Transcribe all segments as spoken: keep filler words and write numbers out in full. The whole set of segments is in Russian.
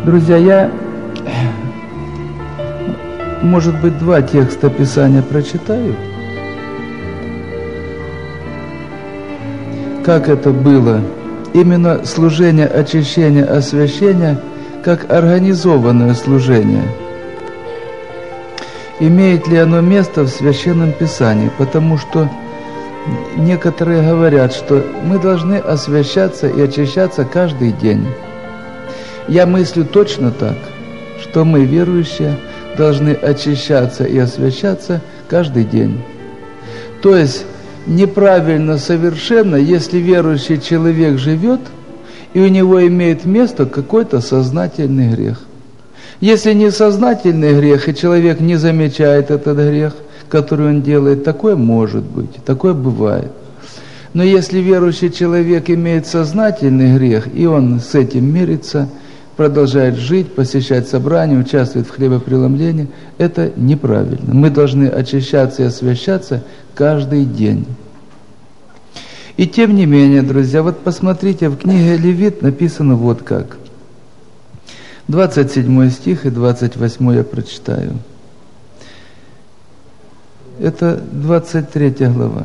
Друзья, я, может быть, два текста Писания прочитаю. Как это было? Именно служение очищения, освящения, как организованное служение. Имеет ли оно место в Священном Писании? Потому что некоторые говорят, что мы должны освящаться и очищаться каждый день. Я мыслю точно так, что мы, верующие, должны очищаться и освящаться каждый день. То есть неправильно совершенно, если верующий человек живет, и у него имеет место какой-то сознательный грех. Если несознательный грех, и человек не замечает этот грех, который он делает, такое может быть, такое бывает. Но если верующий человек имеет сознательный грех, и он с этим мирится, продолжает жить, посещать собрания, участвует в хлебопреломлении, это неправильно. Мы должны очищаться и освящаться каждый день. И тем не менее, друзья, вот посмотрите, в книге Левит написано вот как. двадцать седьмой стих и двадцать восьмой я прочитаю. Это двадцать третья глава.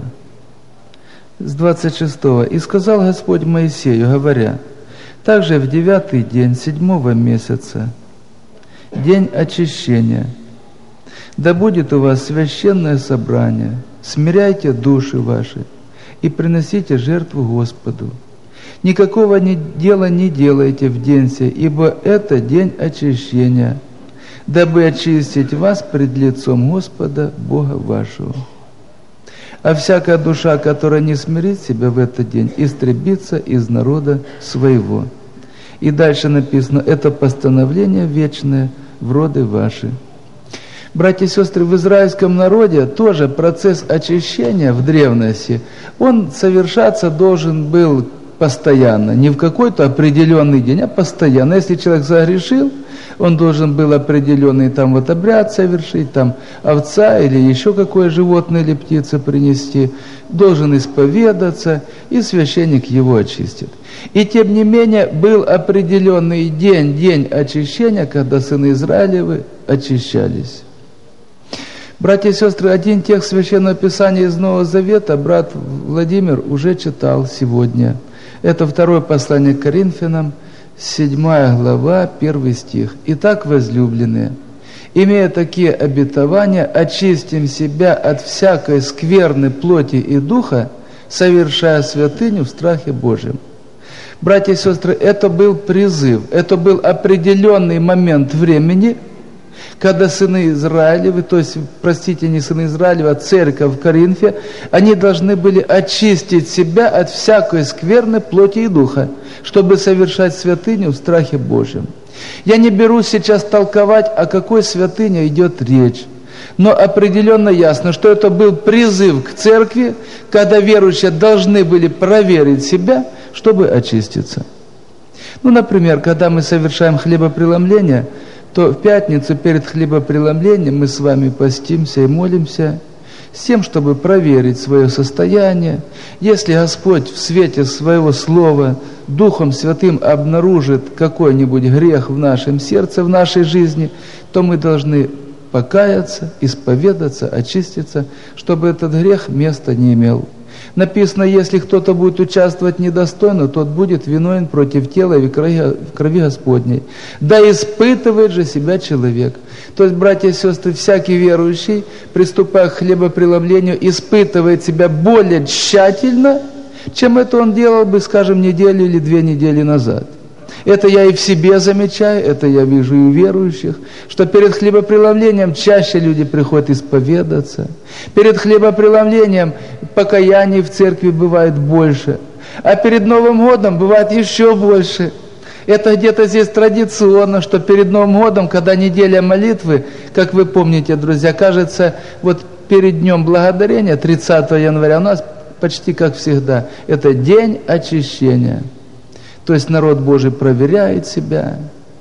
С двадцать шестого. «И сказал Господь Моисею, говоря, также в девятый день седьмого месяца, день очищения, да будет у вас священное собрание, смиряйте души ваши и приносите жертву Господу. Никакого дела не делайте в день сей, ибо это день очищения, дабы очистить вас пред лицом Господа Бога вашего. А всякая душа, которая не смирит себя в этот день, истребится из народа своего». И дальше написано, это постановление вечное в роды ваши. Братья и сестры, в израильском народе тоже процесс очищения в древности, он совершаться должен был постоянно, не в какой-то определенный день, а постоянно. Если человек загрешил, он должен был определенный там вот обряд совершить, там овца или еще какое животное или птица принести, должен исповедаться, и священник его очистит. И тем не менее был определенный день, день очищения, когда сыны Израилевы очищались. Братья и сестры, один текст Священного Писания из Нового Завета брат Владимир уже читал сегодня. Это второе послание к Коринфянам, седьмая глава, первый стих. «Итак, возлюбленные, имея такие обетования, очистим себя от всякой скверны плоти и духа, совершая святыню в страхе Божьем». Братья и сестры, это был призыв, это был определенный момент времени, когда сыны Израилевы, то есть, простите, не сыны Израилевы, а церковь в Коринфе, они должны были очистить себя от всякой скверны плоти и духа, чтобы совершать святыню в страхе Божьем. Я не берусь сейчас толковать, о какой святыне идет речь, но определенно ясно, что это был призыв к церкви, когда верующие должны были проверить себя, чтобы очиститься. Ну, например, когда мы совершаем хлебопреломление, то в пятницу перед хлебопреломлением мы с вами постимся и молимся с тем, чтобы проверить свое состояние. Если Господь в свете своего Слова Духом Святым обнаружит какой-нибудь грех в нашем сердце, в нашей жизни, то мы должны покаяться, исповедаться, очиститься, чтобы этот грех места не имел. Написано, если кто-то будет участвовать недостойно, тот будет виновен против тела и в крови Господней. Да испытывает же себя человек. То есть, братья и сестры, всякий верующий, приступая к хлебопреломлению, испытывает себя более тщательно, чем это он делал бы, скажем, неделю или две недели назад. Это я и в себе замечаю, это я вижу и у верующих, что перед хлебопреломлением чаще люди приходят исповедаться. Перед хлебопреломлением покаяний в церкви бывает больше. А перед Новым годом бывает еще больше. Это где-то здесь традиционно, что перед Новым годом, когда неделя молитвы, как вы помните, друзья, кажется, вот перед Днем Благодарения, тридцатого января, у нас почти как всегда, это день очищения. То есть народ Божий проверяет себя,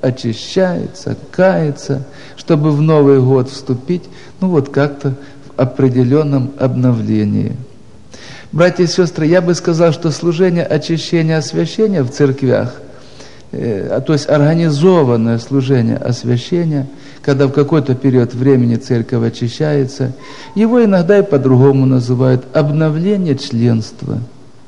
очищается, кается, чтобы в Новый год вступить, ну вот как-то в определенном обновлении. Братья и сестры, я бы сказал, что служение очищения, освящения в церквях э, то есть организованное служение освящения, когда в какой-то период времени церковь очищается, его иногда и по-другому называют обновление членства.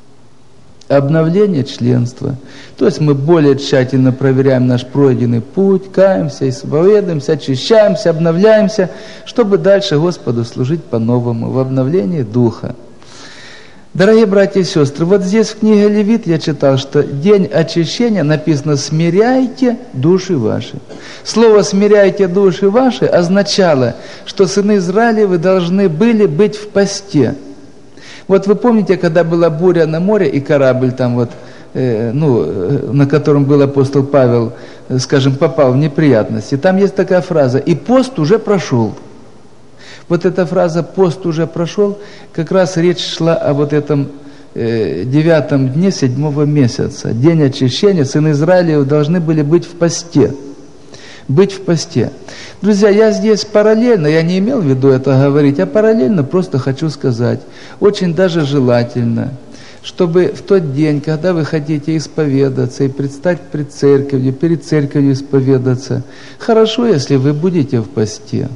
Обновление членства. То есть мы более тщательно проверяем наш пройденный путь, каемся, исповедуемся, очищаемся, обновляемся, чтобы дальше Господу служить по-новому, в обновлении духа. Дорогие братья и сестры, вот здесь в книге Левит я читал, что день очищения написано «смиряйте души ваши». Слово «смиряйте души ваши» означало, что сыны Израилевы должны были быть в посте. Вот вы помните, когда была буря на море, и корабль там вот, э, ну, э, на котором был апостол Павел, э, скажем, попал в неприятности. Там есть такая фраза «и пост уже прошел». Вот эта фраза «пост уже прошел», как раз речь шла о вот этом э, девятом дне седьмого месяца. День очищения, сыны Израилева должны были быть в посте. Быть в посте. Друзья, я здесь параллельно, я не имел в виду это говорить, а параллельно просто хочу сказать, очень даже желательно, чтобы в тот день, когда вы хотите исповедаться и предстать пред церковью, перед церковью исповедаться, хорошо, если вы будете в посте.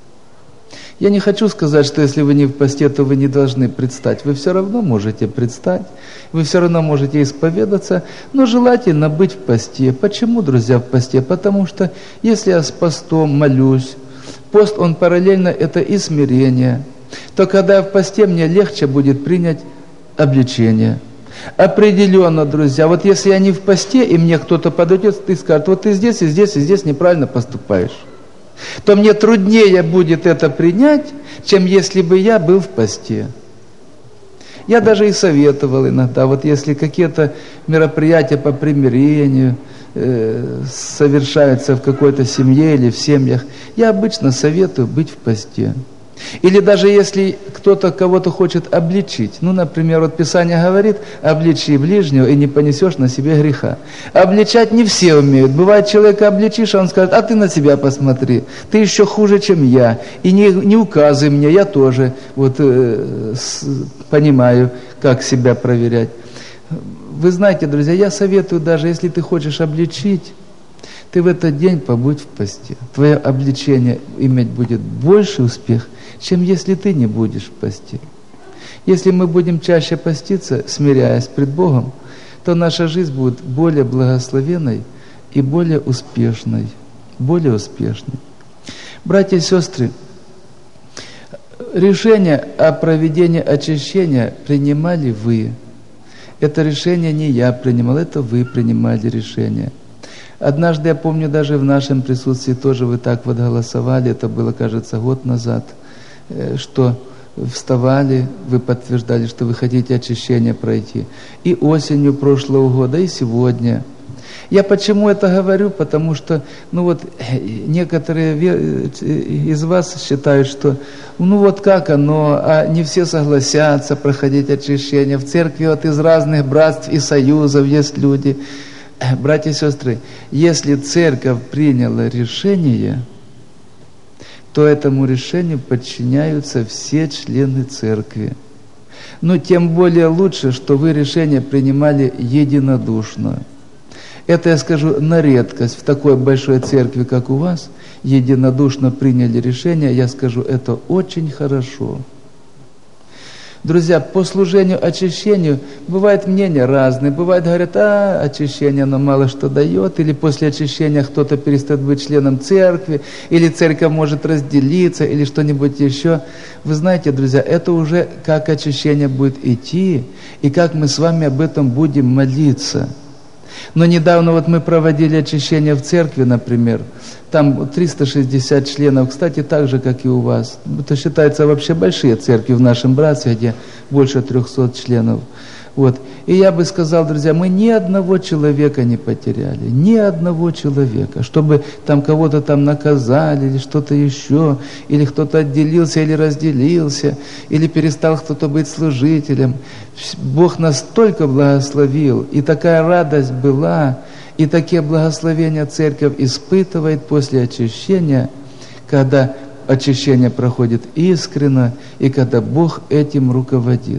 Я не хочу сказать, что если вы не в посте, то вы не должны предстать. Вы все равно можете предстать, вы все равно можете исповедаться, но желательно быть в посте. Почему, друзья, в посте? Потому что если я с постом молюсь, пост, он параллельно, это и смирение, то когда я в посте, мне легче будет принять обличение. Определенно, друзья, вот если я не в посте, и мне кто-то подойдет и скажет, вот ты здесь, и здесь, и здесь неправильно поступаешь, то мне труднее будет это принять, чем если бы я был в посте. Я даже и советовал иногда, вот если какие-то мероприятия по примирению э, совершаются в какой-то семье или в семьях, я обычно советую быть в посте. Или даже если кто-то кого-то хочет обличить, ну, например, вот Писание говорит, обличи ближнего и не понесешь на себе греха. Обличать не все умеют. Бывает, человека обличишь, а он скажет, а ты на себя посмотри, ты еще хуже, чем я, и не, не указывай мне, я тоже вот, э, с, понимаю, как себя проверять. Вы знаете, друзья, я советую, даже если ты хочешь обличить, ты в этот день побудь в посте. Твое обличение иметь будет больший успех, чем если ты не будешь в посте. Если мы будем чаще поститься, смиряясь пред Богом, то наша жизнь будет более благословенной и более успешной. Более успешной. Братья и сестры, решение о проведении очищения принимали вы. Это решение не я принимал, это вы принимали решение. Однажды, я помню, даже в нашем присутствии тоже вы так вот голосовали, это было, кажется, год назад, что вставали, вы подтверждали, что вы хотите очищение пройти. И осенью прошлого года, и сегодня. Я почему это говорю? Потому что, ну вот, некоторые из вас считают, что, ну вот как оно, а не все согласятся проходить очищение. В церкви вот из разных братств и союзов есть люди. Братья и сестры, если церковь приняла решение, то этому решению подчиняются все члены церкви. Но тем более лучше, что вы решение принимали единодушно. Это, я скажу, на редкость в такой большой церкви, как у вас, единодушно приняли решение, я скажу, это очень хорошо. Друзья, по служению очищению бывают мнения разные. Бывает, говорят, а, очищение, оно мало что дает, или после очищения кто-то перестает быть членом церкви, или церковь может разделиться, или что-нибудь еще. Вы знаете, друзья, это уже как очищение будет идти, и как мы с вами об этом будем молиться. Но недавно вот мы проводили очищение в церкви, например, там триста шестьдесят членов, кстати, так же, как и у вас. Это считается вообще большие церкви в нашем братстве, где больше трехсот членов. Вот. И я бы сказал, друзья, мы ни одного человека не потеряли, ни одного человека, чтобы там кого-то там наказали, или что-то еще, или кто-то отделился, или разделился, или перестал кто-то быть служителем. Бог настолько благословил, и такая радость была, и такие благословения церковь испытывает после очищения, когда очищение проходит искренно, и когда Бог этим руководит.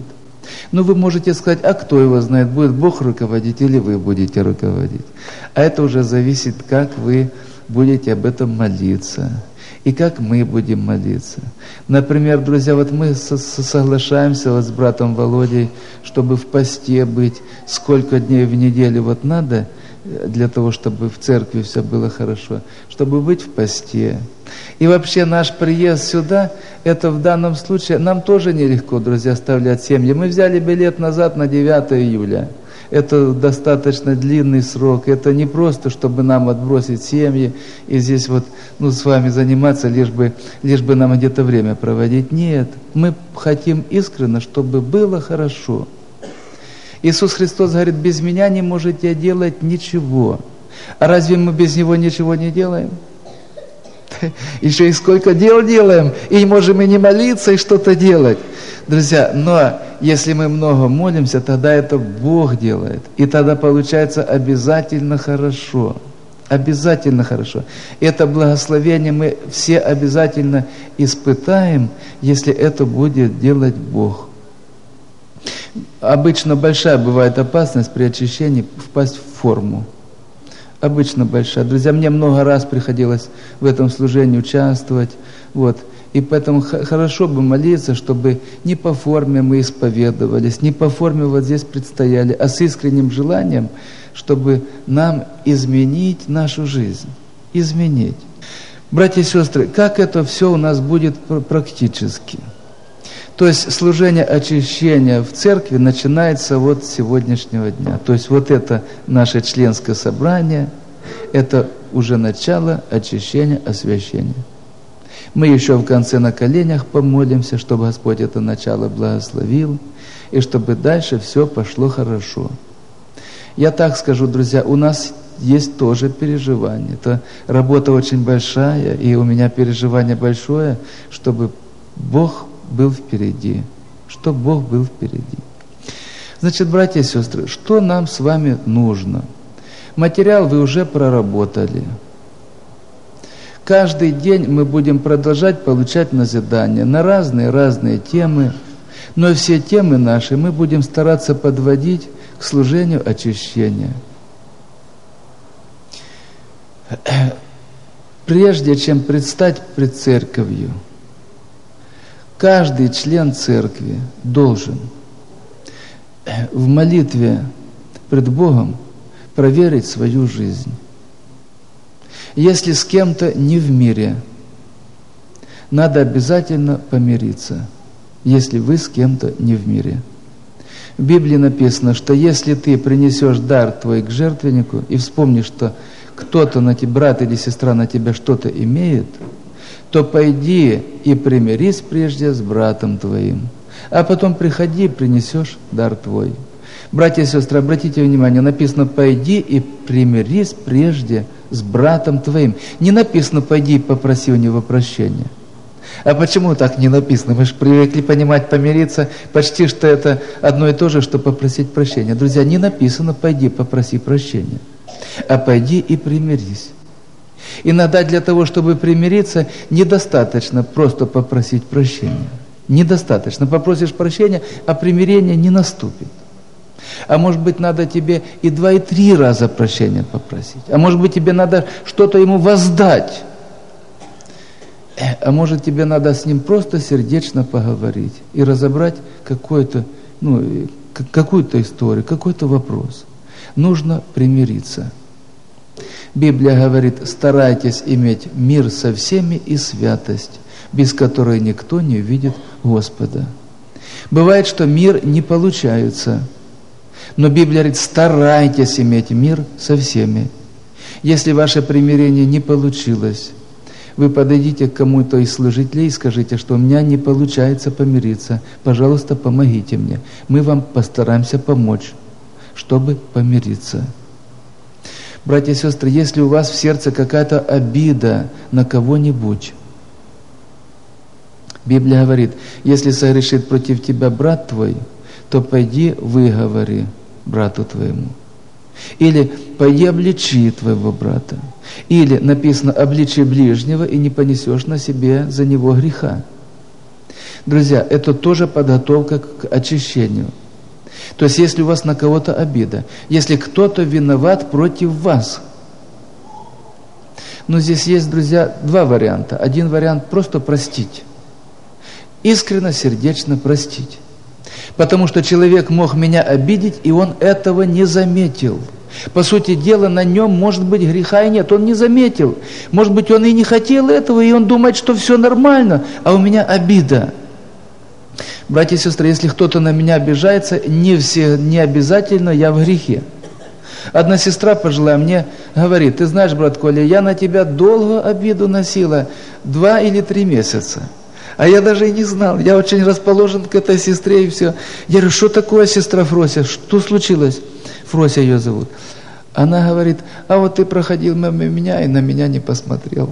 Но вы можете сказать, а кто его знает, будет Бог руководить или вы будете руководить. А это уже зависит, как вы будете об этом молиться. И как мы будем молиться. Например, друзья, вот мы соглашаемся вот с братом Володей, чтобы в посте быть, сколько дней в неделю вот надо, для того, чтобы в церкви все было хорошо, чтобы быть в посте. И вообще наш приезд сюда, это в данном случае, нам тоже нелегко, друзья, оставлять семьи. Мы взяли билет назад на девятое июля. Это достаточно длинный срок. Это не просто, чтобы нам отбросить семьи и здесь вот, ну, с вами заниматься, лишь бы, лишь бы нам где-то время проводить. Нет, мы хотим искренне, чтобы было хорошо. Иисус Христос говорит, без меня не можете делать ничего. А разве мы без Него ничего не делаем? Еще и сколько дел делаем, и можем и не молиться, и что-то делать. Друзья, но если мы много молимся, тогда это Бог делает. И тогда получается обязательно хорошо. Обязательно хорошо. Это благословение мы все обязательно испытаем, если это будет делать Бог. Обычно большая бывает опасность при очищении впасть в форму. Обычно большая. Друзья, мне много раз приходилось в этом служении участвовать. Вот. И поэтому хорошо бы молиться, чтобы не по форме мы исповедовались, не по форме вот здесь предстояли, а с искренним желанием, чтобы нам изменить нашу жизнь. Изменить. Братья и сестры, как это все у нас будет практически? То есть служение очищения в церкви начинается вот с сегодняшнего дня. То есть вот это наше членское собрание, это уже начало очищения, освящения. Мы еще в конце на коленях помолимся, чтобы Господь это начало благословил, и чтобы дальше все пошло хорошо. Я так скажу, друзья, у нас есть тоже переживание. Это работа очень большая, и у меня переживание большое, чтобы Бог был впереди, чтобы Бог был впереди. Значит, братья и сестры, что нам с вами нужно? Материал вы уже проработали. Каждый день мы будем продолжать получать назидания на разные-разные темы, но все темы наши мы будем стараться подводить к служению очищения. Прежде чем предстать пред церковью, каждый член церкви должен в молитве пред Богом проверить свою жизнь. Если с кем-то не в мире, надо обязательно помириться, если вы с кем-то не в мире. В Библии написано, что если ты принесешь дар твой к жертвеннику и вспомнишь, что кто-то на тебя, брат или сестра на тебя что-то имеет, то пойди и примирись прежде с братом твоим, а потом приходи и принесешь дар твой. Братья и сестры, обратите внимание, написано «пойди и примирись прежде с братом твоим». Не написано «пойди и попроси у него прощения». А почему так не написано? Мы же привыкли понимать помириться, почти что это одно и то же, что попросить прощения. Друзья, не написано «пойди попроси прощения», а «пойди и примирись». Иногда для того, чтобы примириться, недостаточно просто попросить прощения. Недостаточно. Попросишь прощения, а примирение не наступит. А может быть, надо тебе и два, и три раза прощения попросить. А может быть, тебе надо что-то ему воздать. А может, тебе надо с ним просто сердечно поговорить и разобрать какую-то, ну, какую-то историю, какой-то вопрос. Нужно примириться. Библия говорит, старайтесь иметь мир со всеми и святость, без которой никто не увидит Господа. Бывает, что мир не получается, но Библия говорит, старайтесь иметь мир со всеми. Если ваше примирение не получилось, вы подойдите к кому-то из служителей и скажите, что у меня не получается помириться, пожалуйста, помогите мне. Мы вам постараемся помочь, чтобы помириться. Братья и сестры, если у вас в сердце какая-то обида на кого-нибудь, Библия говорит, если согрешит против тебя брат твой, то пойди выговори брату твоему. Или пойди обличи твоего брата. Или написано, обличи ближнего и не понесешь на себе за него греха. Друзья, это тоже подготовка к очищению. То есть, если у вас на кого-то обида, если кто-то виноват против вас. Но здесь есть, друзья, два варианта. Один вариант – просто простить. Искренне, сердечно простить. Потому что человек мог меня обидеть, и он этого не заметил. По сути дела, на нем, может быть, греха и нет. Он не заметил. Может быть, он и не хотел этого, и он думает, что все нормально, а у меня обида. Братья и сестры, если кто-то на меня обижается, не, все, не обязательно я в грехе. Одна сестра пожилая мне говорит: ты знаешь, брат Коля, я на тебя долго обиду носила, два или три месяца. А я даже и не знал, я очень расположен к этой сестре и все. Я говорю: что такое, сестра Фрося, что случилось? Фрося ее зовут. Она говорит: а вот ты проходил мимо меня и на меня не посмотрел.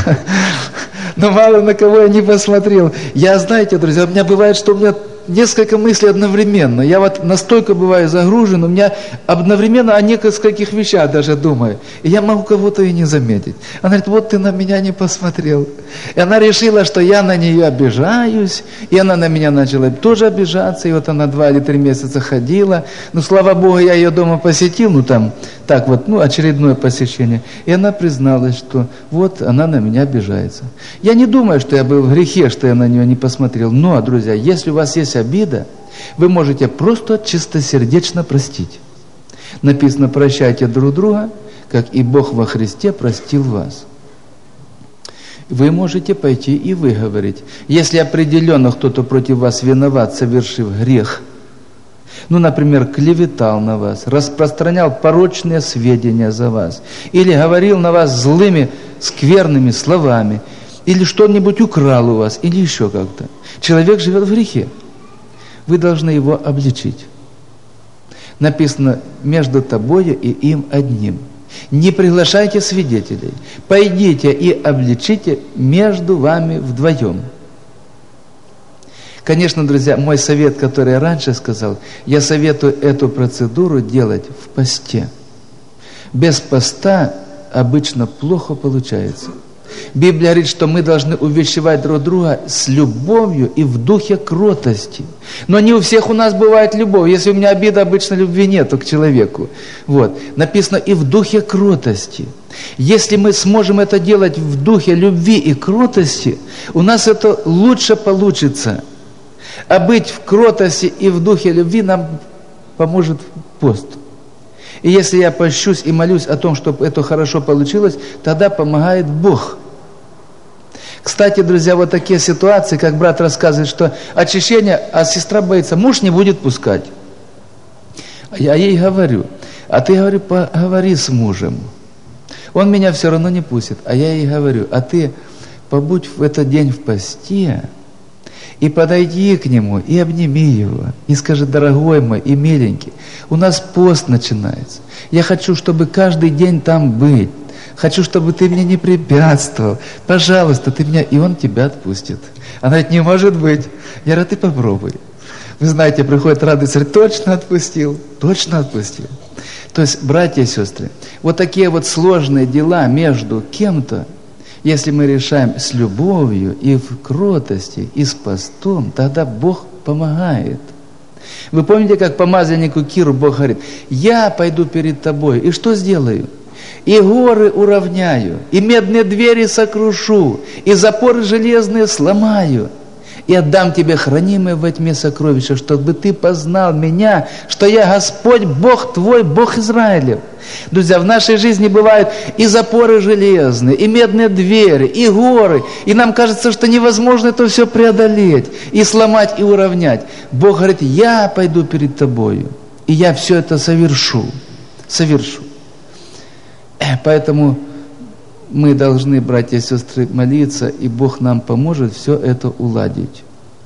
Но мало на кого я не посмотрел. Я, знаете, друзья, у меня бывает, что у меня несколько мыслей одновременно. Я вот настолько бываю загружен, у меня одновременно о нескольких вещах даже думаю. И я могу кого-то и не заметить. Она говорит: вот ты на меня не посмотрел. И она решила, что я на нее обижаюсь, и она на меня начала тоже обижаться. И вот она два или три месяца ходила. Ну, слава Богу, я ее дома посетил, ну там, так вот, ну, очередное посещение. И она призналась, что вот она на меня обижается. Я не думаю, что я был в грехе, что я на нее не посмотрел. Но, друзья, если у вас есть обида, вы можете просто чистосердечно простить. Написано: прощайте друг друга, как и Бог во Христе простил вас. Вы можете пойти и выговорить. Если определенно кто-то против вас виноват, совершив грех, ну, например, клеветал на вас, распространял порочные сведения за вас, или говорил на вас злыми, скверными словами, или что-нибудь украл у вас, или еще как-то. Человек живет в грехе. Вы должны его обличить. Написано: между тобою и им одним. Не приглашайте свидетелей. Пойдите и обличите между вами вдвоем. Конечно, друзья, мой совет, который я раньше сказал, я советую эту процедуру делать в посте. Без поста обычно плохо получается. Библия говорит, что мы должны увещевать друг друга с любовью и в духе кротости. Но не у всех у нас бывает любовь. Если у меня обида, обычно любви нету к человеку. Вот. Написано: и в духе кротости. Если мы сможем это делать в духе любви и кротости, у нас это лучше получится. А быть в кротости и в духе любви нам поможет пост. И если я пощусь и молюсь о том, чтобы это хорошо получилось, тогда помогает Бог. Кстати, друзья, вот такие ситуации, как брат рассказывает, что очищение, а сестра боится, муж не будет пускать. А я ей говорю: а ты, говорю, поговори с мужем. Он меня все равно не пустит. А я ей говорю: а ты побудь в этот день в посте, и подойди к нему, и обними его, и скажи: дорогой мой и миленький, у нас пост начинается. Я хочу, чтобы каждый день там быть. Хочу, чтобы ты мне не препятствовал. Пожалуйста, ты меня... И он тебя отпустит. Она говорит: не может быть. Я говорю: ты попробуй. Вы знаете, приходит радость, говорит: точно отпустил, точно отпустил. То есть, братья и сестры, вот такие вот сложные дела между кем-то, если мы решаем с любовью и в кротости, и с постом, тогда Бог помогает. Вы помните, как помазаннику Киру Бог говорит: я пойду перед тобой, и что сделаю? И горы уравняю, и медные двери сокрушу, и запоры железные сломаю, и отдам тебе хранимые во тьме сокровища, чтобы ты познал меня, что я Господь, Бог твой, Бог Израилев. Друзья, в нашей жизни бывают и запоры железные, и медные двери, и горы, и нам кажется, что невозможно это все преодолеть, и сломать, и уравнять. Бог говорит: я пойду перед тобою, и я все это совершу, совершу. Поэтому мы должны, братья и сестры, молиться, и Бог нам поможет все это уладить.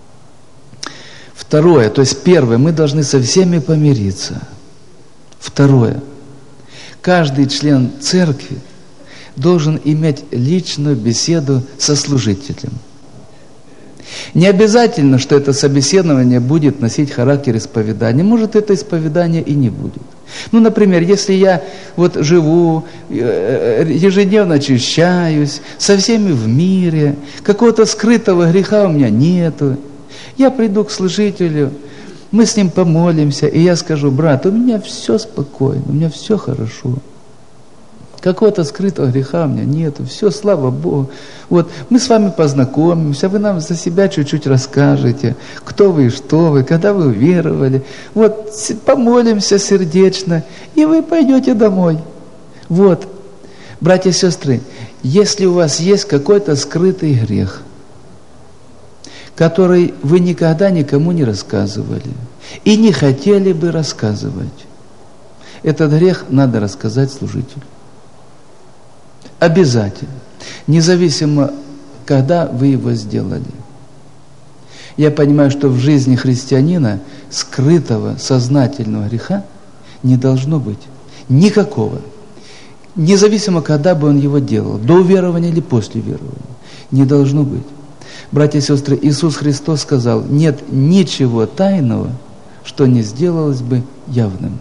Второе, то есть первое, мы должны со всеми помириться. Второе, каждый член церкви должен иметь личную беседу со служителем. Не обязательно, что это собеседование будет носить характер исповедания. Может, это исповедание и не будет. Ну, например, если я вот живу, ежедневно очищаюсь, со всеми в мире, какого-то скрытого греха у меня нету, Я приду к служителю, мы с ним помолимся, и я скажу: брат, у меня все спокойно, у меня все хорошо. Какого-то скрытого греха у меня нету, все, слава Богу. Вот, мы с вами познакомимся, вы нам за себя чуть-чуть расскажете, кто вы и что вы, когда вы уверовали. Вот, помолимся сердечно, и вы пойдете домой. Вот, братья и сестры, если у вас есть какой-то скрытый грех, который вы никогда никому не рассказывали и не хотели бы рассказывать, этот грех надо рассказать служителю. Обязательно. Независимо, когда вы его сделали. Я понимаю, что в жизни христианина скрытого, сознательного греха не должно быть. Никакого. Независимо, когда бы он его делал. До уверования или после уверования. Не должно быть. Братья и сестры, Иисус Христос сказал: нет ничего тайного, что не сделалось бы явным.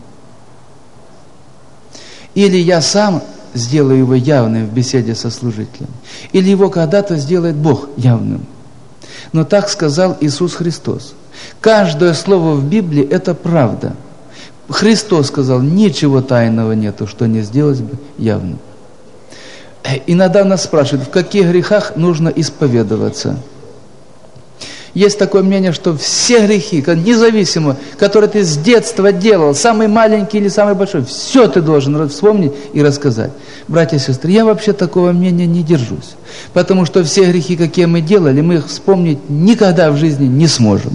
Или я сам сделаю его явным в беседе со служителем, или его когда-то сделает Бог явным. Но так сказал Иисус Христос. Каждое слово в Библии – это правда. Христос сказал: ничего тайного нету, что не сделалось бы явным. Иногда нас спрашивают, в каких грехах нужно исповедоваться. Есть такое мнение, что все грехи, независимо, которые ты с детства делал, самый маленький или самый большой, все ты должен вспомнить и рассказать. Братья и сестры, я вообще такого мнения не держусь. Потому что все грехи, какие мы делали, мы их вспомнить никогда в жизни не сможем.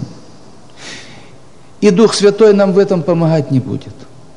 И Дух Святой нам в этом помогать не будет.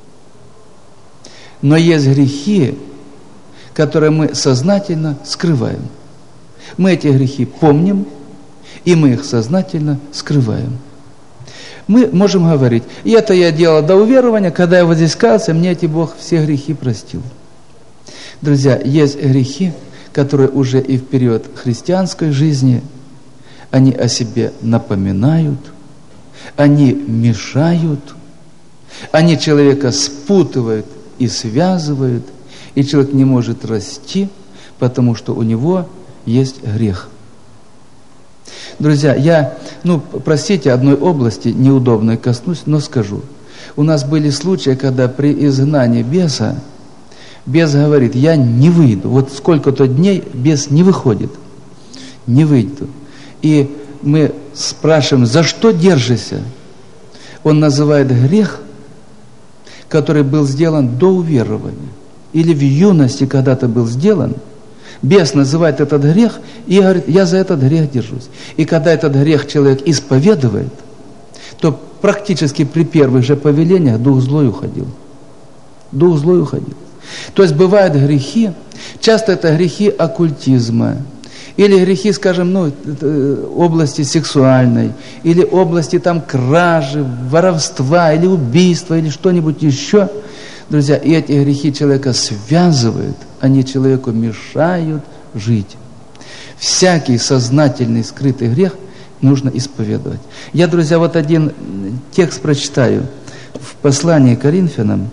Но есть грехи, которые мы сознательно скрываем. Мы эти грехи помним, и мы их сознательно скрываем. Мы можем говорить: и это я делал до уверования, когда я вот здесь каялся, мне эти Бог все грехи простил. Друзья, есть грехи, которые уже и в период христианской жизни, они о себе напоминают, они мешают, они человека спутывают и связывают, и человек не может расти, потому что у него есть грех. Друзья, я, ну, простите, одной области неудобной коснусь, но скажу. У нас были случаи, когда при изгнании беса, бес говорит: я не выйду. Вот сколько-то дней бес не выходит. Не выйду. И мы спрашиваем: за что держишься? Он называет грех, который был сделан до уверования. Или в юности когда-то был сделан. Бес называет этот грех и говорит: я за этот грех держусь. И когда этот грех человек исповедует, то практически при первых же повелениях дух злой уходил. Дух злой уходил. То есть бывают грехи, часто это грехи оккультизма, или грехи, скажем, ну, области сексуальной, или области там кражи, воровства, или убийства, или что-нибудь еще. Друзья, и эти грехи человека связывают, они человеку мешают жить. Всякий сознательный скрытый грех нужно исповедовать. Я, друзья, вот один текст прочитаю в послании к Коринфянам,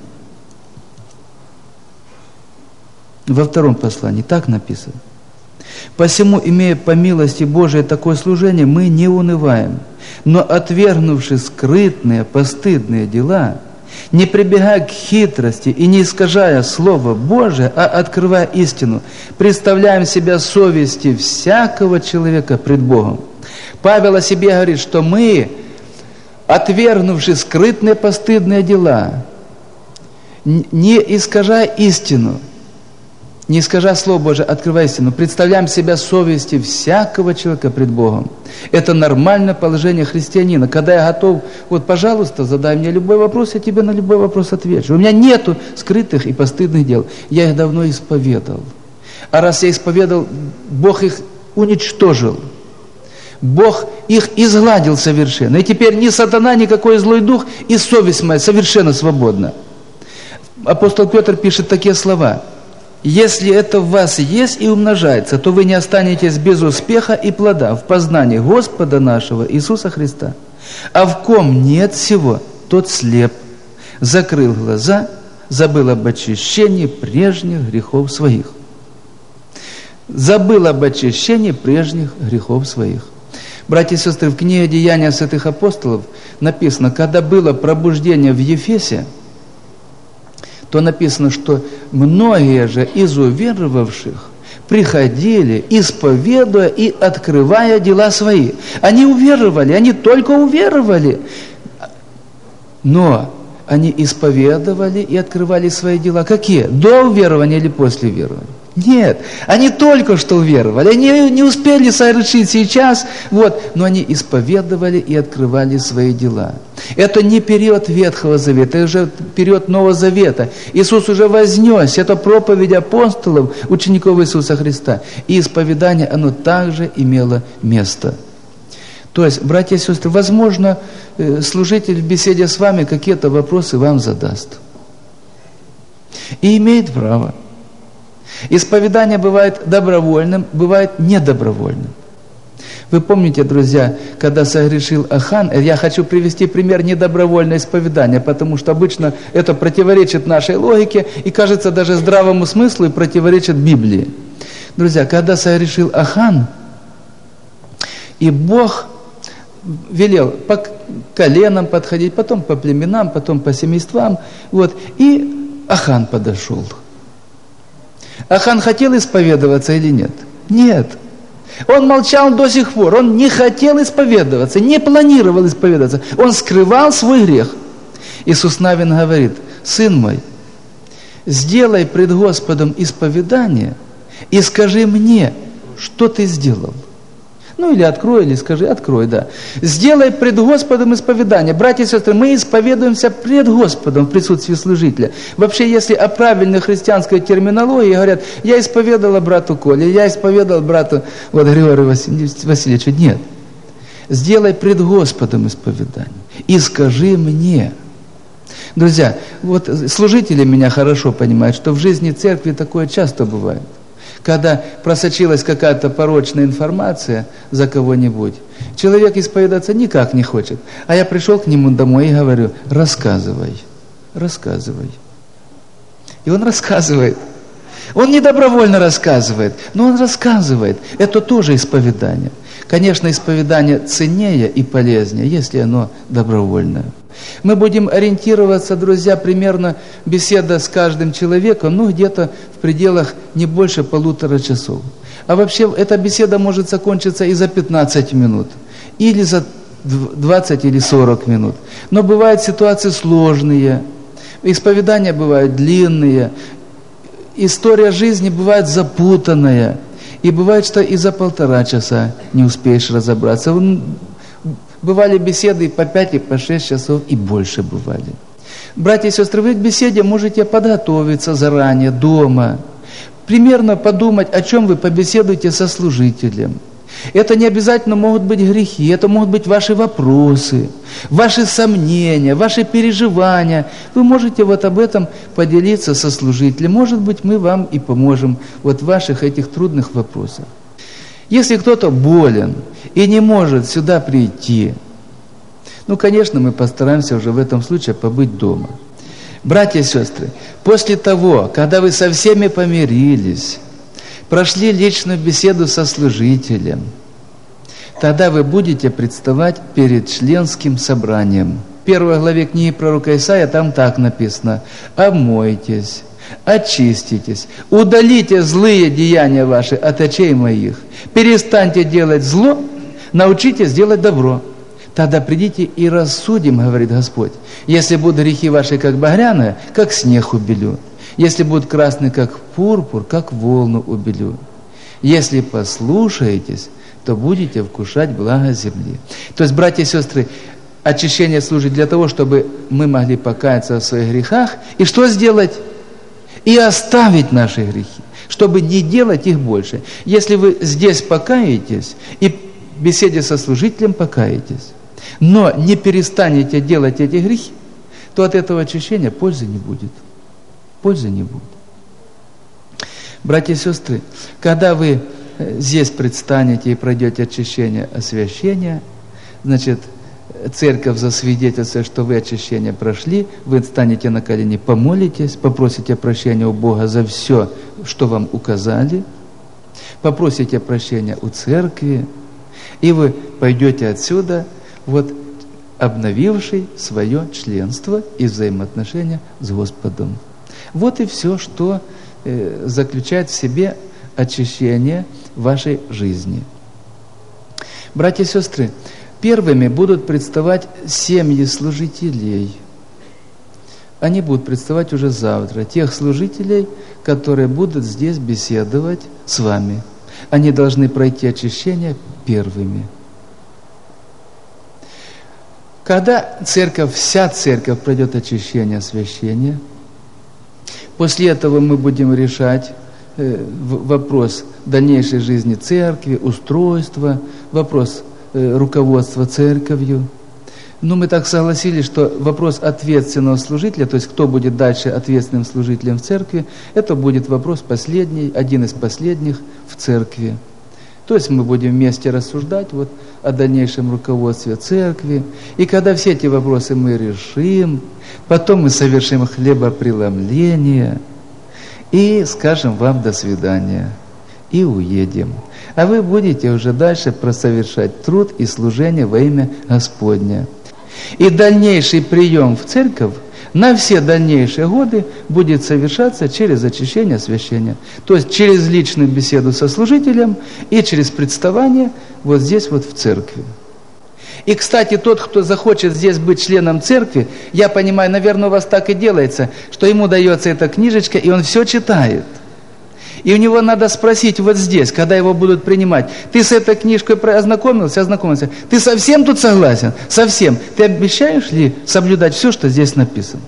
во втором послании, так написано: «Посему, имея по милости Божией такое служение, мы не унываем, но, отвергнувши скрытные, постыдные дела, не прибегая к хитрости и не искажая Слово Божие, а открывая истину, представляем себя совести всякого человека пред Богом». Павел о себе говорит, что мы, отвергнувши скрытные, постыдные дела, не искажая истину, не искажая Слово Божие, открывая истину, представляем себя совести всякого человека пред Богом. Это нормальное положение христианина. Когда я готов, вот, пожалуйста, задай мне любой вопрос, я тебе на любой вопрос отвечу. У меня нету скрытых и постыдных дел. Я их давно исповедал. А раз я исповедал, Бог их уничтожил. Бог их изгладил совершенно. И теперь ни сатана, никакой злой дух, и совесть моя совершенно свободна. Апостол Петр пишет такие слова: «Если это в вас есть и умножается, то вы не останетесь без успеха и плода в познании Господа нашего Иисуса Христа. А в ком нет всего, тот слеп, закрыл глаза, забыл об очищении прежних грехов своих». Забыл об очищении прежних грехов своих. Братья и сестры, в книге «Деяния святых апостолов» написано, когда было пробуждение в Ефесе, то написано, что многие же из уверовавших приходили, исповедуя и открывая дела свои. Они уверовали, они только уверовали, но они исповедовали и открывали свои дела. Какие? До уверования или после верования? Нет, они только что уверовали, они не успели совершить сейчас, вот, но они исповедовали и открывали свои дела. Это не период Ветхого Завета, это уже период Нового Завета. Иисус уже вознес, это проповедь апостолов, учеников Иисуса Христа. И исповедание, оно также имело место. То есть, братья и сестры, возможно, служитель в беседе с вами какие-то вопросы вам задаст. И имеет право. Исповедание бывает добровольным, бывает недобровольным. Вы помните, друзья, когда согрешил Ахан, я хочу привести пример недобровольного исповедания, потому что обычно это противоречит нашей логике и кажется даже здравому смыслу и противоречит Библии. Друзья, когда согрешил Ахан, и Бог велел по коленам подходить, потом по племенам, потом по семействам, вот, и Ахан подошел. Ахан хотел исповедоваться или нет? Нет. Он молчал до сих пор, он не хотел исповедоваться, не планировал исповедоваться, он скрывал свой грех. Иисус Навин говорит: сын мой, сделай пред Господом исповедание и скажи мне, что ты сделал. Ну или открой, или скажи, открой, да. Сделай пред Господом исповедание. Братья и сестры, мы исповедуемся пред Господом в присутствии служителя. Вообще, если о правильной христианской терминологии говорят, я исповедовала брату Коле, я исповедовал брату вот, Григорию Васильевичу. Нет. Сделай пред Господом исповедание и скажи мне. Друзья, вот служители меня хорошо понимают, что в жизни церкви такое часто бывает. Когда просочилась какая-то порочная информация за кого-нибудь, человек исповедаться никак не хочет. А я пришел к нему домой и говорю: рассказывай, рассказывай. И он рассказывает. Он не добровольно рассказывает, но он рассказывает. Это тоже исповедание. Конечно, исповедание ценнее и полезнее, если оно добровольное. Мы будем ориентироваться, друзья, примерно беседа с каждым человеком, ну, где-то в пределах не больше полутора часов. А вообще, эта беседа может закончиться и за пятнадцать минут, или за двадцать или сорок минут. Но бывают ситуации сложные, исповедания бывают длинные, история жизни бывает запутанная, и бывает, что и за полтора часа не успеешь разобраться. Бывали беседы по пять, и по шесть часов, и больше бывали. Братья и сестры, вы к беседе можете подготовиться заранее, дома. Примерно подумать, о чем вы побеседуете со служителем. Это не обязательно могут быть грехи, это могут быть ваши вопросы, ваши сомнения, ваши переживания. Вы можете вот об этом поделиться со служителем. Может быть, мы вам и поможем вот в ваших этих трудных вопросах. Если кто-то болен и не может сюда прийти, ну, конечно, мы постараемся уже в этом случае побыть дома. Братья и сестры, после того, когда вы со всеми помирились, прошли личную беседу со служителем, тогда вы будете представать перед членским собранием. В первой главе книги пророка Исаия там так написано: «Омойтесь, очиститесь, удалите злые деяния ваши от очей моих, перестаньте делать зло, научитесь делать добро. Тогда придите и рассудим, говорит Господь. Если будут грехи ваши, как багряные, как снег убелю. Если будут красные, как пурпур, как волну убелю. Если послушаетесь, то будете вкушать благо земли». То есть, братья и сестры, очищение служит для того, чтобы мы могли покаяться в своих грехах. И что сделать? И оставить наши грехи, чтобы не делать их больше. Если вы здесь покаетесь и в беседе со служителем покаетесь, но не перестанете делать эти грехи, то от этого очищения пользы не будет. Пользы не будет. Братья и сестры, когда вы здесь предстанете и пройдете очищение освящения, значит, церковь засвидетельствует, что вы очищение прошли, вы станете на колени, помолитесь, попросите прощения у Бога за все, что вам указали, попросите прощения у церкви, И вы пойдете отсюда, вот, обновивший свое членство и взаимоотношения с Господом. Вот и все, что э, заключает в себе очищение вашей жизни. Братья и сестры, первыми будут представать семьи служителей. Они будут представать уже завтра, тех служителей, которые будут здесь беседовать с вами. Они должны пройти очищение первыми. Когда церковь, вся церковь пройдет очищение, освящение, после этого мы будем решать э, вопрос дальнейшей жизни церкви, устройства, вопрос э, руководства церковью. Ну, мы так согласились, что вопрос ответственного служителя, то есть кто будет дальше ответственным служителем в церкви, это будет вопрос последний, один из последних в церкви. То есть мы будем вместе рассуждать вот о дальнейшем руководстве церкви. И когда все эти вопросы мы решим, потом мы совершим хлебопреломление и скажем вам до свидания и уедем. А вы будете уже дальше просовершать труд и служение во имя Господня. И дальнейший прием в церковь на все дальнейшие годы будет совершаться через очищение, освящение. То есть через личную беседу со служителем и через представание вот здесь вот в церкви. И, кстати, тот, кто захочет здесь быть членом церкви, я понимаю, наверное, у вас так и делается, что ему дается эта книжечка, и он все читает. И у него надо спросить вот здесь, когда его будут принимать: ты с этой книжкой ознакомился, ознакомился? Ты совсем тут согласен? Совсем. Ты обещаешь ли соблюдать все, что здесь написано?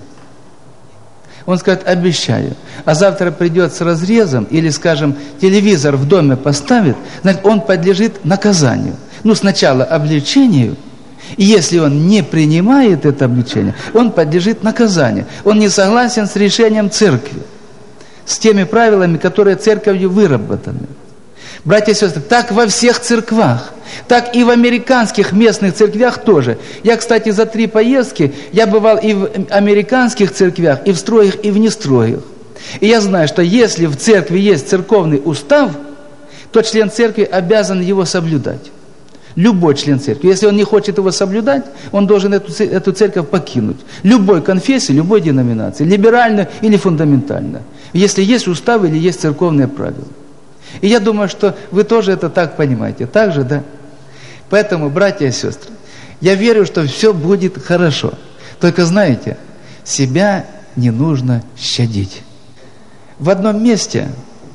Он скажет: обещаю. А завтра придет с разрезом, или, скажем, телевизор в доме поставит, значит, он подлежит наказанию. Ну, сначала обличению, и если он не принимает это обличение, он подлежит наказанию. Он не согласен с решением церкви, с теми правилами, которые церковью выработаны. Братья и сестры, так во всех церквах, так и в американских местных церквях тоже. Я, кстати, за три поездки, я бывал и в американских церквях, и в строях, и в нестроях. И я знаю, что если в церкви есть церковный устав, то член церкви обязан его соблюдать. Любой член церкви. Если он не хочет его соблюдать, он должен эту, эту церковь покинуть. Любой конфессии, любой деноминации, либерально или фундаментально. Если есть устав или есть церковные правила. И я думаю, что вы тоже это так понимаете. Так же, да? Поэтому, братья и сестры, я верю, что все будет хорошо. Только знаете, себя не нужно щадить. В одном месте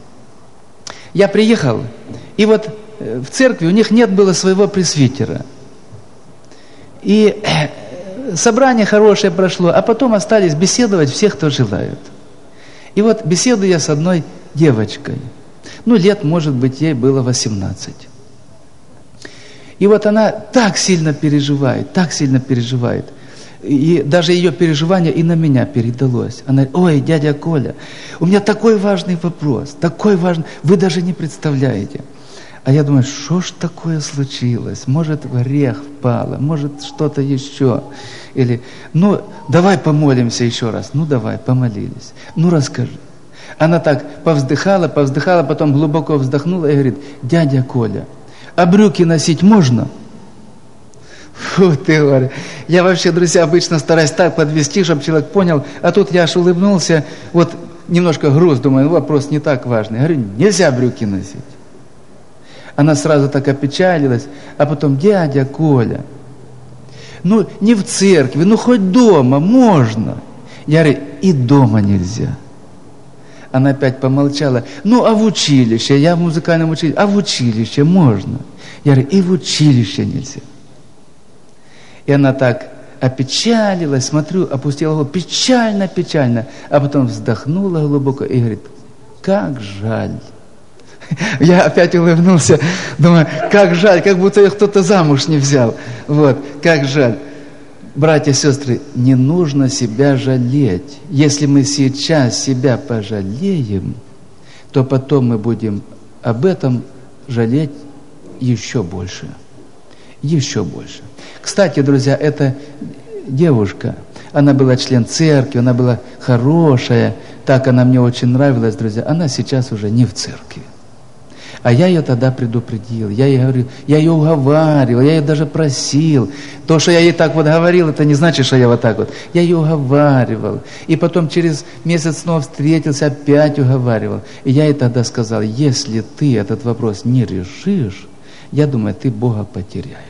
я приехал, и вот в церкви у них нет было своего пресвитера. И собрание хорошее прошло, а потом остались беседовать все, кто желает. И вот беседую я с одной девочкой. Ну, лет, может быть, ей было восемнадцать. И вот она так сильно переживает, так сильно переживает. И даже ее переживание и на меня передалось. Она говорит: ой, дядя Коля, у меня такой важный вопрос, такой важный, вы даже не представляете. А я думаю, что ж такое случилось? Может, в грех впало, может, что-то еще. Или, ну, давай помолимся еще раз. Ну, давай, помолились. Ну, расскажи. Она так повздыхала, повздыхала, потом глубоко вздохнула и говорит: дядя Коля, а брюки носить можно? Фу ты, говорю. Я вообще, друзья, обычно стараюсь так подвести, чтобы человек понял. А тут я аж улыбнулся, вот немножко груз, думаю, ну, вопрос не так важный. Я говорю: нельзя брюки носить. Она сразу так опечалилась, а потом: дядя Коля, ну не в церкви, ну хоть дома можно. Я говорю: и дома нельзя. Она опять помолчала: ну а в училище, я в музыкальном училище, а в училище можно. Я говорю: и в училище нельзя. И она так опечалилась, смотрю, опустила голову, печально, печально, а потом вздохнула глубоко и говорит: как жаль. Я опять улыбнулся, думаю, как жаль, как будто ее кто-то замуж не взял. Вот, как жаль. Братья и сестры, не нужно себя жалеть. Если мы сейчас себя пожалеем, то потом мы будем об этом жалеть еще больше. Еще больше. Кстати, друзья, эта девушка, она была член церкви, она была хорошая, так она мне очень нравилась, друзья. Она сейчас уже не в церкви. А я ее тогда предупредил, я ей говорю, я ее уговаривал, я ее даже просил. То, что я ей так вот говорил, это не значит, что я вот так вот. Я ее уговаривал. И потом через месяц снова встретился, опять уговаривал. И я ей тогда сказал, если ты этот вопрос не решишь, я думаю, ты Бога потеряешь.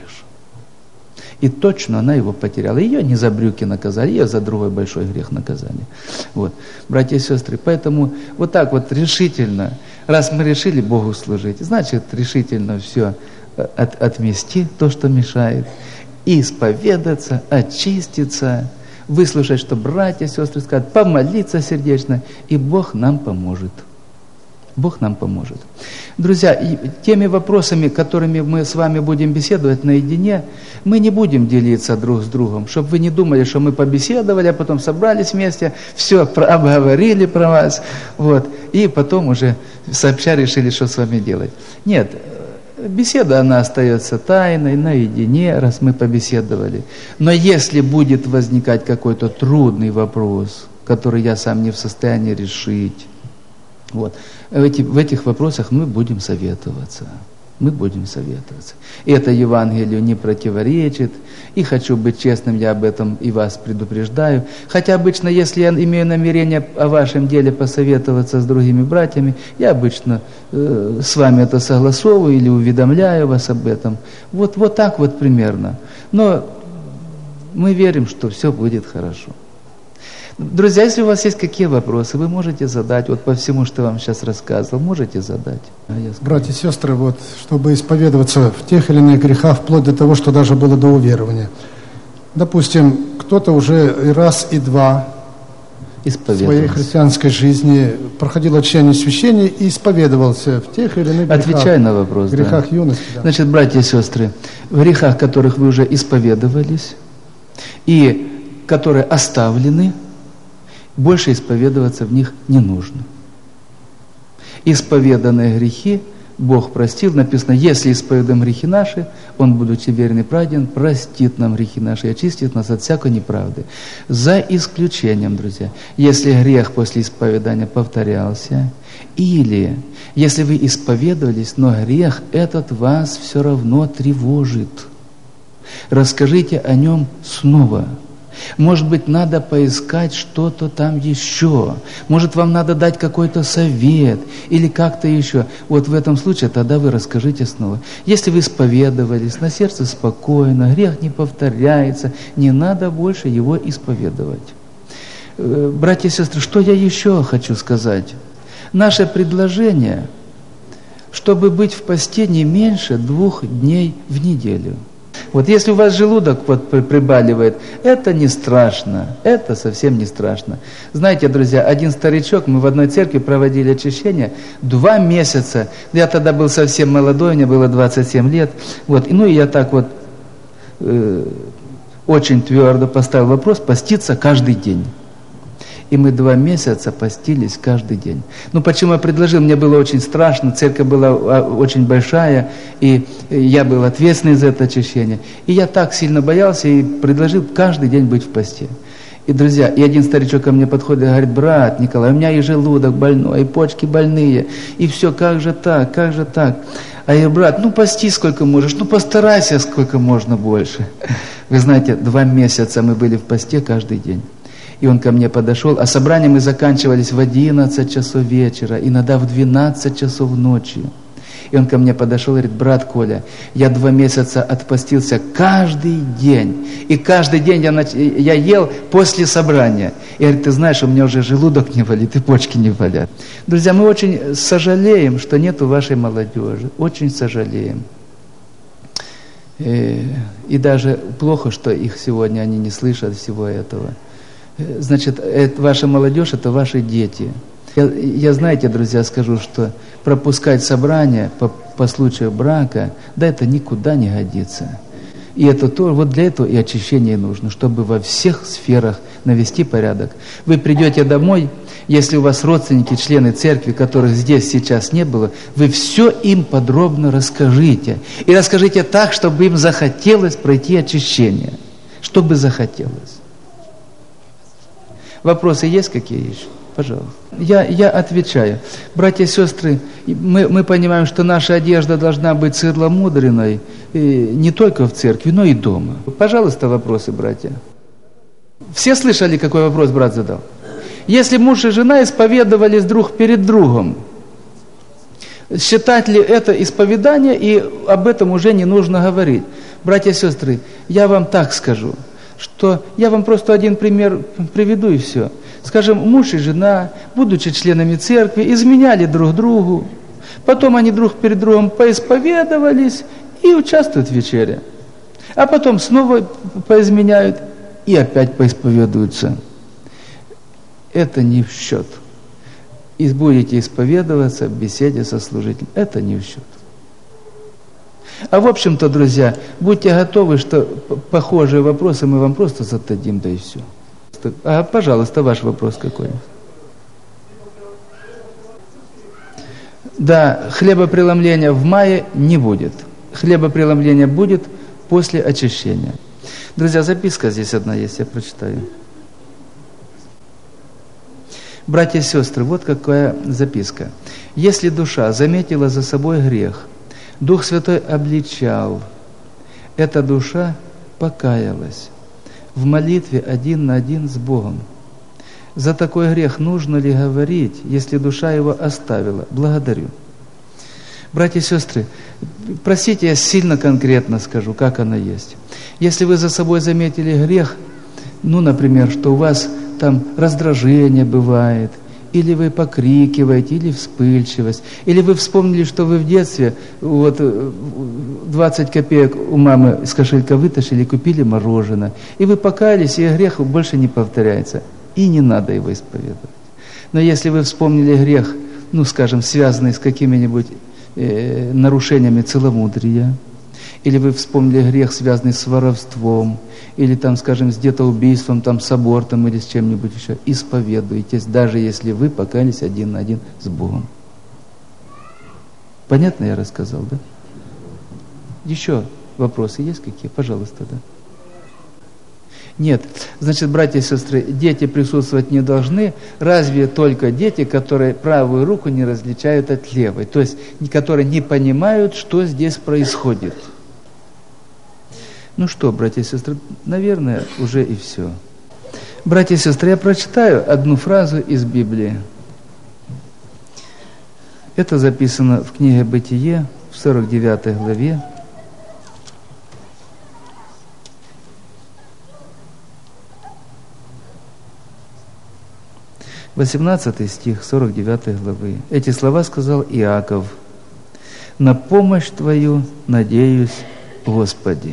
И точно она его потеряла. Ее не за брюки наказали, ее за другой большой грех наказали. Вот. Братья и сестры, поэтому вот так вот решительно, раз мы решили Богу служить, значит решительно все от, отмести, то, что мешает, и исповедаться, очиститься, выслушать, что братья и сестры скажут, помолиться сердечно, и Бог нам поможет. Бог нам поможет. Друзья, и теми вопросами, которыми мы с вами будем беседовать наедине, мы не будем делиться друг с другом, чтобы вы не думали, что мы побеседовали, а потом собрались вместе, все обговорили про вас, вот, и потом уже сообща решили, что с вами делать. Нет, беседа, она остается тайной, наедине, раз мы побеседовали. Но если будет возникать какой-то трудный вопрос, который я сам не в состоянии решить, вот. В, эти, в этих вопросах мы будем советоваться. Мы будем советоваться. И это Евангелию не противоречит. И хочу быть честным, я об этом и вас предупреждаю. Хотя обычно, если я имею намерение о вашем деле посоветоваться с другими братьями, я обычно э, с вами это согласовываю или уведомляю вас об этом. Вот, вот так вот примерно. Но мы верим, что все будет хорошо. Друзья, если у вас есть какие вопросы, вы можете задать, вот по всему, что я вам сейчас рассказывал, можете задать. Братья и сестры, вот, чтобы исповедоваться в тех или иных грехах, вплоть до того, что даже было до уверования. Допустим, кто-то уже и раз, и два в своей христианской жизни проходил очищение священия и исповедовался в тех или иных грехах. Отвечай на вопрос. Грехах да. юности. Да. Значит, братья и сестры, в грехах, в которых вы уже исповедовались, и которые оставлены, больше исповедоваться в них не нужно. Исповеданные грехи Бог простил. Написано, если исповедуем грехи наши, Он, будучи верен и праведен, простит нам грехи наши и очистит нас от всякой неправды. За исключением, друзья, если грех после исповедания повторялся, или если вы исповедовались, но грех этот вас все равно тревожит, расскажите о нем снова. Может быть, надо поискать что-то там еще. Может, вам надо дать какой-то совет или как-то еще. Вот в этом случае тогда вы расскажите снова. Если вы исповедовались, на сердце спокойно, грех не повторяется, не надо больше его исповедовать. Братья и сестры, что я еще хочу сказать? Наше предложение, чтобы быть в посте не меньше двух дней в неделю. Вот если у вас желудок вот прибаливает, это не страшно, это совсем не страшно. Знаете, друзья, один старичок, мы в одной церкви проводили очищение, два месяца, я тогда был совсем молодой, мне было двадцать семь лет, вот, ну и я так вот э, очень твердо поставил вопрос поститься каждый день. И мы два месяца постились каждый день. Ну, почему я предложил? Мне было очень страшно, церковь была очень большая, и я был ответственный за это очищение. И я так сильно боялся и предложил каждый день быть в посте. И, друзья, и один старичок ко мне подходит и говорит: брат Николай, у меня и желудок больной, и почки больные, и все, как же так, как же так? А я: брат, ну пости сколько можешь, ну постарайся сколько можно больше. Вы знаете, два месяца мы были в посте каждый день. И он ко мне подошел, а собрания мы заканчивались в одиннадцать часов вечера, иногда в двенадцать часов ночи. И он ко мне подошел и говорит: брат Коля, я два месяца отпостился каждый день. И каждый день я, нач... я ел после собрания. И говорит: ты знаешь, у меня уже желудок не болит, и почки не болят. Друзья, мы очень сожалеем, что нету вашей молодежи. Очень сожалеем. И, и даже плохо, что их сегодня они не слышат всего этого. Значит, это, ваша молодежь – это ваши дети. Я, я, знаете, друзья, скажу, что пропускать собрания по, по случаю брака, да это никуда не годится. И это то, вот для этого и очищение нужно, чтобы во всех сферах навести порядок. Вы придете домой, если у вас родственники, члены церкви, которых здесь сейчас не было, вы все им подробно расскажите. И расскажите так, чтобы им захотелось пройти очищение. Чтобы захотелось. Вопросы есть какие еще? Пожалуйста. Я, я отвечаю. Братья и сестры, мы, мы понимаем, что наша одежда должна быть целомудренной не только в церкви, но и дома. Пожалуйста, вопросы, братья. Все слышали, какой вопрос брат задал? Если муж и жена исповедовались друг перед другом, считать ли это исповедание, и об этом уже не нужно говорить? Братья и сестры, я вам так скажу, что я вам просто один пример приведу и все. Скажем, муж и жена, будучи членами церкви, изменяли друг другу, потом они друг перед другом поисповедовались и участвуют в вечере. А потом снова поизменяют и опять поисповедуются. Это не в счет. И будете исповедоваться в беседе со служителем. Это не в счет. А в общем-то, друзья, будьте готовы, что похожие вопросы мы вам просто зададим, да и все. А, пожалуйста, ваш вопрос какой? Да, хлебопреломления в мае не будет. Хлебопреломление будет после очищения. Друзья, записка здесь одна есть, я прочитаю. Братья и сестры, вот какая записка. Если душа заметила за собой грех, Дух Святой обличал, эта душа покаялась в молитве один на один с Богом. За такой грех нужно ли говорить, если душа его оставила? Благодарю. Братья и сестры, простите, я сильно конкретно скажу, как оно есть. Если вы за собой заметили грех, ну, например, что у вас там раздражение бывает, или вы покрикиваете, или вспыльчивость, или вы вспомнили, что вы в детстве вот двадцать копеек у мамы из кошелька вытащили, купили мороженое, и вы покаялись, и грех больше не повторяется, и не надо его исповедовать. Но если вы вспомнили грех, ну, скажем, связанный с какими-нибудь э, нарушениями целомудрия, или вы вспомнили грех, связанный с воровством, или там, скажем, с детоубийством, там, с абортом или с чем-нибудь еще, исповедуйтесь, даже если вы покаялись один на один с Богом. Понятно я рассказал, да? Еще вопросы есть какие? Пожалуйста, да. Нет, значит, братья и сестры, дети присутствовать не должны, разве только дети, которые правую руку не различают от левой, то есть, которые не понимают, что здесь происходит. Ну что, братья и сестры, наверное, уже и все. Братья и сестры, я прочитаю одну фразу из Библии. Это записано в книге «Бытие» в сорок девятой главе. восемнадцатый стих сорок девятой главы. Эти слова сказал Иаков. «На помощь Твою надеюсь, Господи».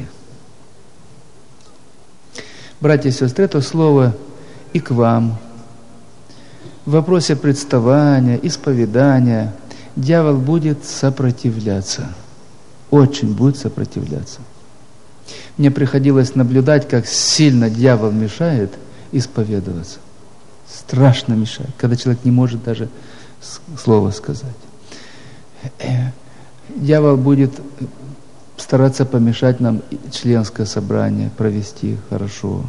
Братья и сестры, это слово и к вам. В вопросе представания, исповедания дьявол будет сопротивляться. Очень будет сопротивляться. Мне приходилось наблюдать, как сильно дьявол мешает исповедоваться. Страшно мешает, когда человек не может даже слова сказать. Дьявол будет стараться помешать нам членское собрание провести хорошо.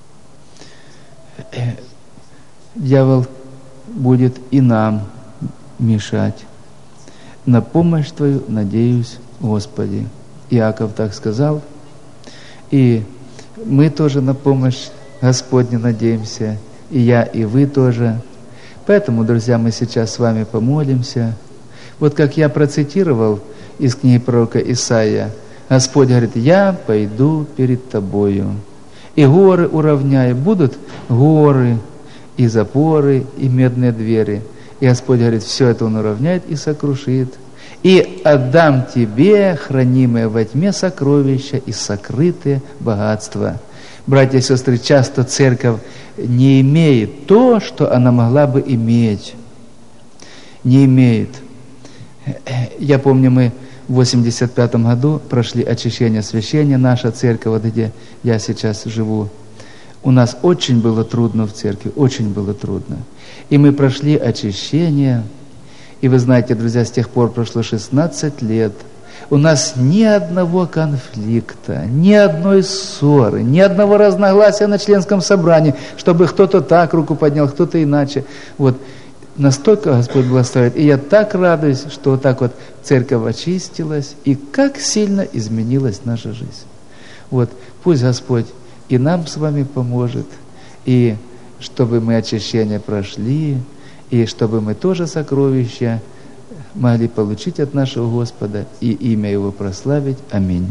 Дьявол будет и нам мешать. На помощь Твою надеюсь, Господи. Иаков так сказал. И мы тоже на помощь Господню надеемся. И я, и вы тоже. Поэтому, друзья, мы сейчас с вами помолимся. Вот как я процитировал из книги пророка Исаия, Господь говорит, я пойду перед тобою, и горы уравняю, будут горы, и запоры, и медные двери. И Господь говорит, все это Он уравняет и сокрушит. И отдам тебе, хранимые во тьме, сокровища и сокрытые богатства. Братья и сестры, часто церковь не имеет то, что она могла бы иметь. Не имеет. Я помню, мы в восемьдесят пятом году прошли очищение священия, наша церковь, вот где я сейчас живу. У нас очень было трудно в церкви, очень было трудно. И мы прошли очищение. И вы знаете, друзья, с тех пор прошло шестнадцать лет. у нас ни одного конфликта, ни одной ссоры, ни одного разногласия на членском собрании, чтобы кто-то так руку поднял, кто-то иначе. Вот. Настолько Господь благословит. И я так радуюсь, что вот так вот церковь очистилась, и как сильно изменилась наша жизнь. Вот. Пусть Господь и нам с вами поможет, и чтобы мы очищение прошли, и чтобы мы тоже сокровища могли получить от нашего Господа, и имя Его прославить. Аминь.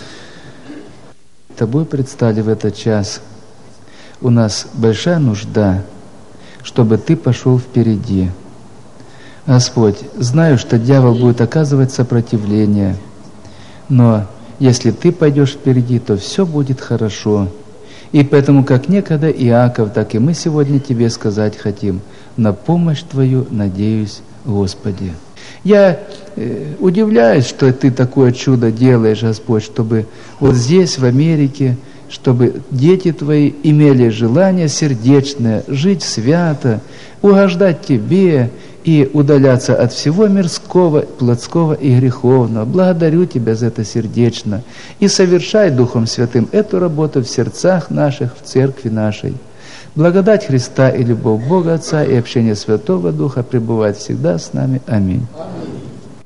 Тобой предстали в этот час. У нас большая нужда, чтобы Ты пошел впереди. Господь, знаю, что дьявол будет оказывать сопротивление, но если Ты пойдешь впереди, то все будет хорошо. И поэтому, как некогда Иаков, так и мы сегодня Тебе сказать хотим: на помощь Твою надеюсь, Господи. Я э, удивляюсь, что Ты такое чудо делаешь, Господь, чтобы вот здесь, в Америке, чтобы дети Твои имели желание сердечное жить свято, угождать Тебе и удаляться от всего мирского, плотского и греховного. Благодарю Тебя за это сердечно. И совершай Духом Святым эту работу в сердцах наших, в церкви нашей. Благодать Христа и любовь Бога Отца и общение Святого Духа пребывает всегда с нами. Аминь.